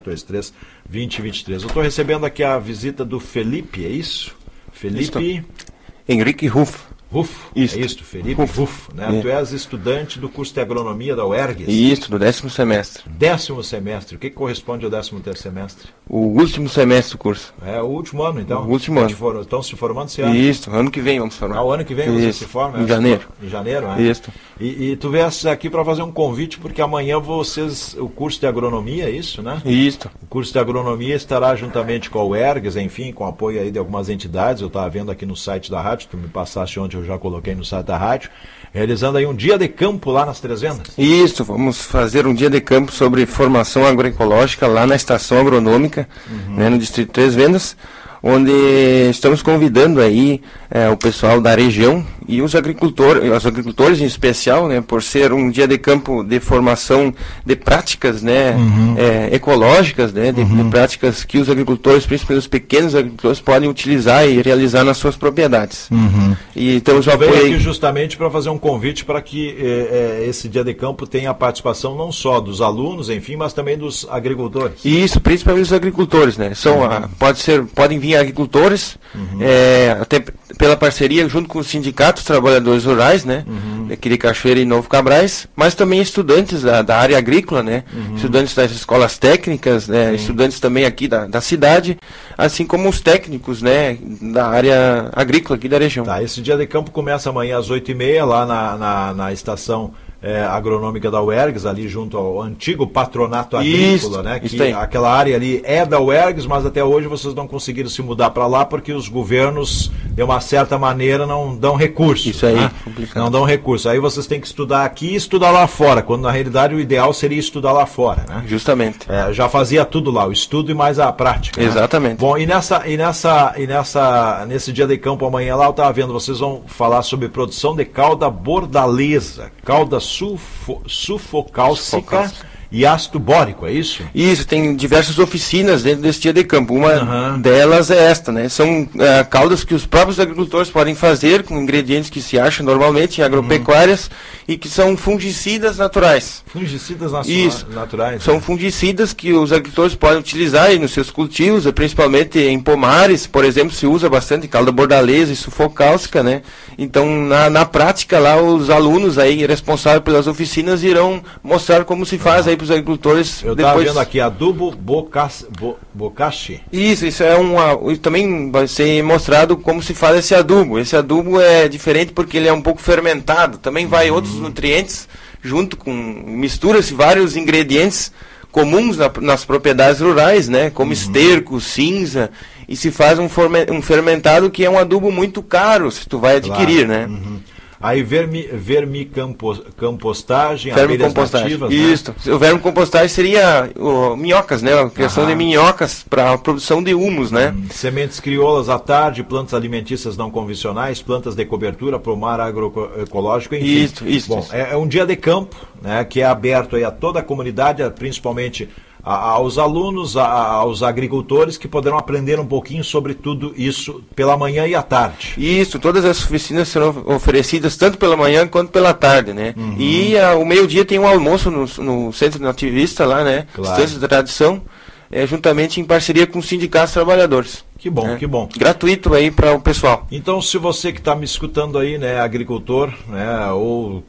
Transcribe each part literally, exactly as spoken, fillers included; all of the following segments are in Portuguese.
dois três, vinte e vinte e três. Eu estou recebendo aqui a visita do Felipe, é isso? Felipe... Isto. Henrique Ruff. Ruff, Isso. é isso, Felipe Ruff, Ruff né? É. Tu és estudante do curso de agronomia da U E R G S. Isso, do décimo semestre. Décimo semestre, o que, que corresponde ao décimo terceiro semestre? O último semestre do curso. É o último ano, então? O último ano. For... Estão se formando esse ano? Isso, ano que vem vamos formar. Ah, o ano que vem você se forma? Em janeiro. Em janeiro, é? Isso. E, e tu viesse aqui para fazer um convite, porque amanhã vocês, o curso de agronomia, é isso, né? Isso. O curso de agronomia estará juntamente com a U E R G S, enfim, com apoio aí de algumas entidades, eu estava vendo aqui no site da rádio, tu me passaste ontem, eu já coloquei no site da rádio, realizando aí um dia de campo lá nas Três Vendas. Isso, vamos fazer um dia de campo sobre formação agroecológica lá na estação agronômica, uhum. né, no distrito Três Vendas, onde estamos convidando aí é, o pessoal da região e os agricultores, os agricultores em especial, né, por ser um dia de campo de formação de práticas, né, uhum. é, ecológicas, né, de, uhum. de práticas que os agricultores, principalmente os pequenos agricultores, podem utilizar e realizar nas suas propriedades. Uhum. E temos eu o apoio aqui justamente para fazer um convite para que é, esse dia de campo tenha a participação não só dos alunos, enfim, mas também dos agricultores. Isso, principalmente os agricultores, né, são, uhum. a, pode ser, podem vir agricultores, uhum. é, até pela parceria junto com os sindicatos trabalhadores rurais, né, uhum. aqui de Cachoeira e Novo Cabrais, mas também estudantes da, da área agrícola, né, uhum. estudantes das escolas técnicas, né, uhum. estudantes também aqui da, da cidade, assim como os técnicos, né, da área agrícola aqui da região. Tá, esse dia de campo começa amanhã às oito e meia lá na, na, na estação É, agronômica da U E R G S, ali junto ao antigo patronato agrícola, isso, né? Que aquela área ali é da U E R G S, mas até hoje vocês não conseguiram se mudar para lá porque os governos, de uma certa maneira, não dão recurso. Isso aí, né? complicado. Não dão recurso. Aí vocês têm que estudar aqui e estudar lá fora, quando na realidade o ideal seria estudar lá fora, né? Justamente. É, já fazia tudo lá, o estudo e mais a prática. Exatamente. Né? Bom, e nessa, e nessa, e nessa, nesse dia de campo amanhã lá, eu estava vendo, vocês vão falar sobre produção de calda bordaleza, calda Sufo, sufocálcica e ácido bórico, é isso? Isso, tem diversas oficinas dentro desse dia de campo. Uma uhum. delas é esta, né? São uh, caldas que os próprios agricultores podem fazer com ingredientes que se acham normalmente em agropecuárias uhum. e que são fungicidas naturais. Fungicidas natu Isso. naturais? São né? fungicidas que os agricultores podem utilizar aí nos seus cultivos, principalmente em pomares, por exemplo, se usa bastante calda bordaleza e sufocálcica, né? Então, na, na prática lá, os alunos aí responsáveis pelas oficinas irão mostrar como se faz uhum. aí para os agricultores. Eu estava vendo aqui adubo bocashi. Bo, bocashi. Isso, isso é um. Também vai ser mostrado como se faz esse adubo. Esse adubo é diferente porque ele é um pouco fermentado. Também vai uhum. outros nutrientes junto com. Mistura-se vários ingredientes comuns na, nas propriedades rurais, né? Como uhum. esterco, cinza. E se faz um, forme, um fermentado que é um adubo muito caro se tu vai adquirir, claro. né? Uhum. Aí vermi, vermicompostagem, abelhas nativas, isso. Né? O vermicompostagem seria o, minhocas, né? A criação ah. de minhocas para a produção de humus, né? Hum. Sementes crioulas à tarde, plantas alimentícias não convencionais, plantas de cobertura, pomar agroecológico, enfim. Isso, isso. Bom, isso. É, é um dia de campo, né? Que é aberto aí a toda a comunidade, principalmente a, aos alunos, a, aos agricultores, que poderão aprender um pouquinho sobre tudo isso pela manhã e à tarde. Isso, todas as oficinas serão oferecidas tanto pela manhã quanto pela tarde, né? Uhum. E a, o meio-dia tem um almoço no, no Centro Nativista lá, né? Claro. Centro da Tradição, é, juntamente em parceria com os sindicatos trabalhadores. Que bom, né? que bom. Gratuito aí para o pessoal. Então, se você que está me escutando aí, né, agricultor, né, ou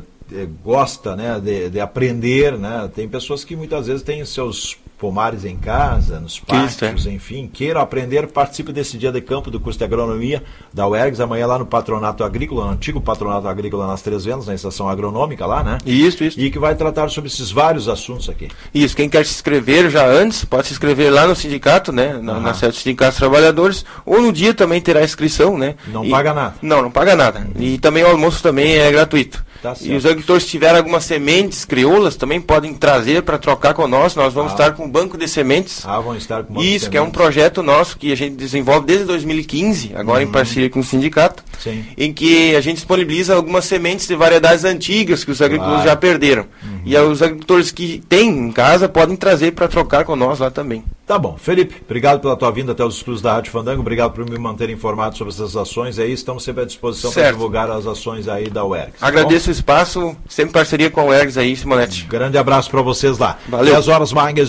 gosta, né, de, de aprender, né, tem pessoas que muitas vezes têm seus pomares em casa, nos pátios, Isso, é. enfim, queiram aprender, participe desse dia de campo do curso de agronomia da U E R G S, amanhã lá no Patronato Agrícola, no antigo Patronato Agrícola nas Três Vendas, na estação agronômica lá, né? Isso, isso. E que vai tratar sobre esses vários assuntos aqui. Isso, quem quer se inscrever já antes, pode se inscrever lá no sindicato, né, na, na sede dos sindicatos trabalhadores, ou no dia também terá inscrição, né? Não e, paga nada. Não, não paga nada. E também o almoço também é gratuito. Tá e os agricultores, se tiverem algumas sementes crioulas, também podem trazer para trocar conosco. Nós vamos ah. estar com um banco de sementes. Ah, vão estar com um banco Isso, de sementes. que é um projeto nosso que a gente desenvolve desde dois mil e quinze, agora uhum. em parceria com o sindicato, Sim. em que a gente disponibiliza algumas sementes de variedades antigas que os agricultores claro. já perderam. Uhum. E os agricultores que têm em casa podem trazer para trocar com nós lá também. Tá bom. Felipe, obrigado pela tua vinda até os estúdios da Rádio Fandango, obrigado por me manter informado sobre essas ações aí, estamos sempre à disposição para divulgar as ações aí da U E R G S. Agradeço bom? o espaço, sempre parceria com a U E R G S aí, Simonete. Um grande abraço para vocês lá. Valeu. dez horas mais